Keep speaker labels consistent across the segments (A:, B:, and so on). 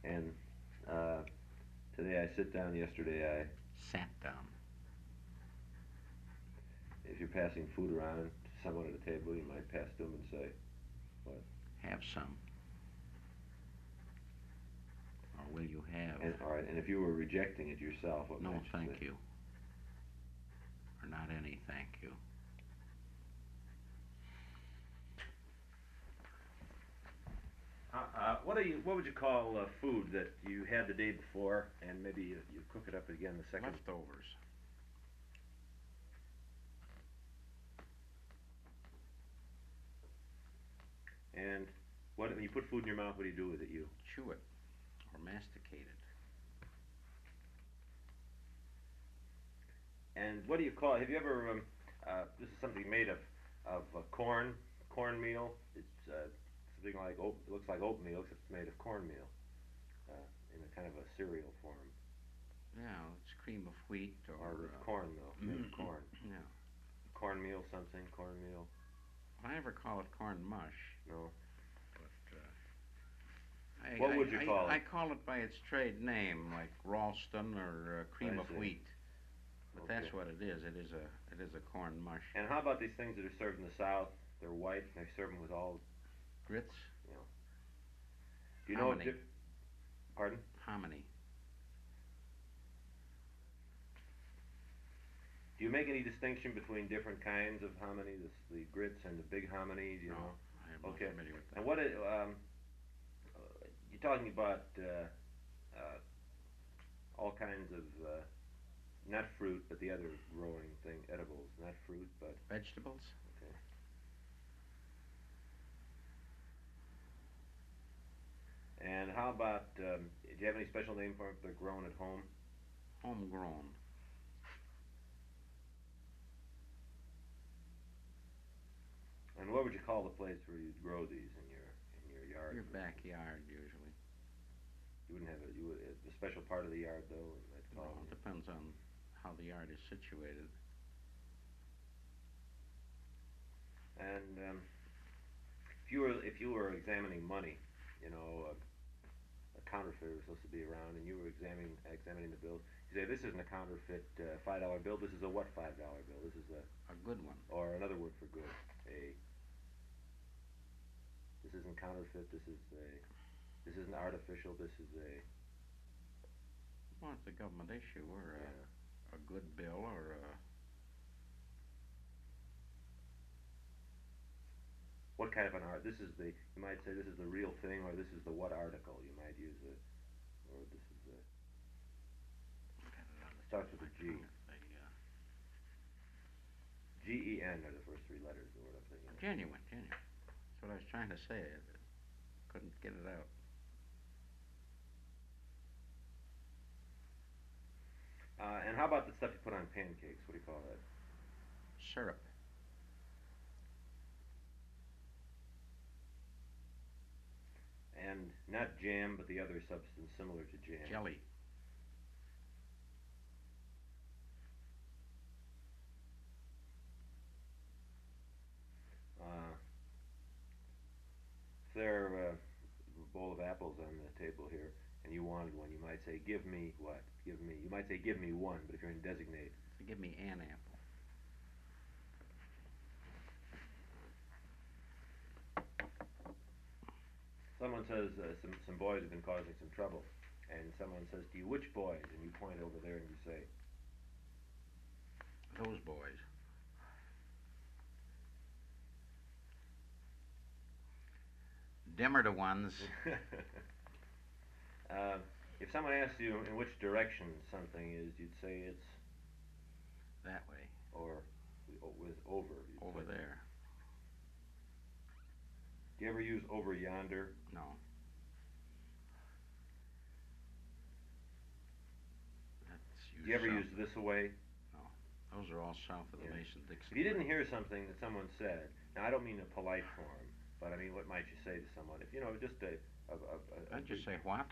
A: And uh, today I sit down. Yesterday
B: Sat down.
A: if you're passing food around to someone at a table, you might pass to them and say, "What?"
B: Have some. Or will you have?
A: And all right. And if you were rejecting it yourself, what
B: No,
A: might you say?
B: thank you. Or not any thank you.
A: What would you call food that you had the day before, and maybe you cook it up again the second?
B: Leftovers.
A: And when you put food in your mouth, what do you do with it? You
B: Chew it. Or masticate it.
A: and what do you call? Have you ever? This is something made of cornmeal. It's something like oat. It looks like oatmeal, except it's made of cornmeal in a kind of a cereal form,
B: Yeah, it's cream of wheat
A: or
B: or.
A: with cornmeal, made of corn.
B: Yeah.
A: Cornmeal something. Cornmeal.
B: I never call it corn mush,
A: No.
B: but
A: What would you call
B: I
A: it?
B: call it by its trade name, like Ralston or cream
A: I
B: of
A: see.
B: wheat. But
A: Okay.
B: that's what it is. It is a corn mush.
A: And how about these things that are served in the South? They're white. And they serve them with all.
B: Grits.
A: You know. Do you know what?
B: Hominy.
A: Pardon?
B: Hominy.
A: Do you make any distinction between different kinds of hominy, the grits and the big hominy? Do you
B: No,
A: know?
B: I am not
A: Okay.
B: familiar with
A: And
B: that.
A: you're talking about all kinds of not fruit, but the other growing thing, edibles, not fruit, but
B: Vegetables?
A: okay. And how about? Do you have any special name for them if they're grown at home?
B: Homegrown.
A: And what would you call the place where you'd grow these in your yard?
B: Your
A: For instance?
B: backyard, usually.
A: You wouldn't have a special part of the yard though, and I'd
B: No,
A: call
B: it
A: it.
B: depends on how the yard is situated.
A: And if you were examining money, you know, a counterfeiter was supposed to be around, and you were examining the bill. You say this isn't a counterfeit $5 bill. This is a what $5 bill? This is a
B: A good one.
A: or another word for good. A this isn't counterfeit. This isn't artificial. This is a
B: Well, it's a government issue or
A: yeah.
B: a good bill or a.
A: What kind of an art? This is the you might say this is the real thing, or this is the what article. You might use it, or this is the
B: Got it on the tip
A: starts
B: of
A: with
B: my
A: a G.
B: tongue.
A: GEN are the first three letters of the word I'm thinking of.
B: Genuine, genuine. That's what I was trying to say. I couldn't get it out.
A: And how about the stuff you put on pancakes? What do you call that?
B: Syrup.
A: And not jam, but the other substance similar to jam.
B: Jelly.
A: Uh, if there a bowl of apples on the table here, and you wanted one, you might say, "Give me what? Give me." You might say, "Give me one," but if you're in designate,
B: So give me an apple.
A: someone says some boys have been causing some trouble, and someone says to you, "Which boys?" and you point over there and you say,
B: Those boys. Dimmer to ones.
A: uh, if someone asks you in which direction something is, you'd say it's
B: That way.
A: or with over. You'd
B: Over
A: say.
B: there.
A: Do you ever use over yonder?
B: No. That's
A: Do you ever
B: south.
A: use this away?
B: No. Those are all south of the
A: Yeah.
B: Mason-Dixon
A: If you didn't
B: line.
A: hear something that someone said, now I don't mean a polite form, but I mean what might you say to someone? If you know, just
B: I'd just say what?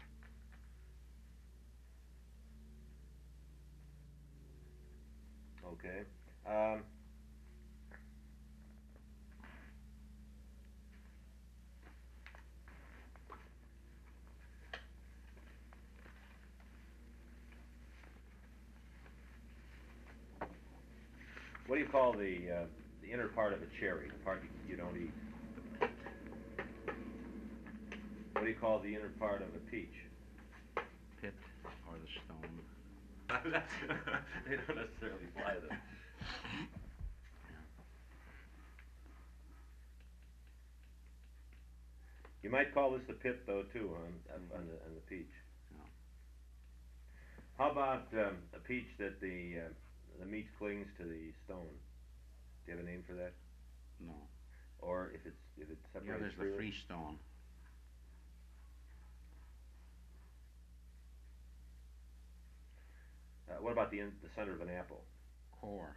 A: okay. Um, What do you call the inner part of a cherry? The part you don't eat.
B: The pit.
A: What do you call the inner part of a peach?
B: Pit or the stone.
A: They don't necessarily fly them. You might call this the pit, though, too, on the peach.
B: Yeah.
A: How about a peach that the meat clings to the stone? Do you have a name for that?
B: No.
A: Or if it
B: Yeah,
A: separates
B: there's the
A: freely?
B: free stone.
A: What about the center of an apple?
B: Core.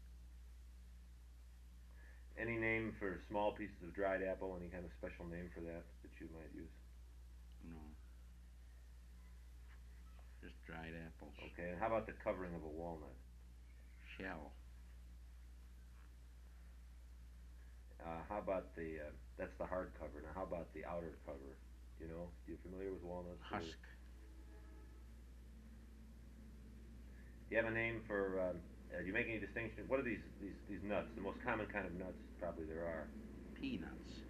A: Any name for small pieces of dried apple? Any kind of special name for that you might use?
B: No. Just dried apples.
A: Okay, and how about the covering of a walnut?
B: Shell.
A: How about that's the hard cover. Now, how about the outer cover? You know, you familiar with walnuts?
B: Husk.
A: Do you have a name for? Do you make any distinction? What are these nuts? The most common kind of nuts probably there are.
B: Peanuts.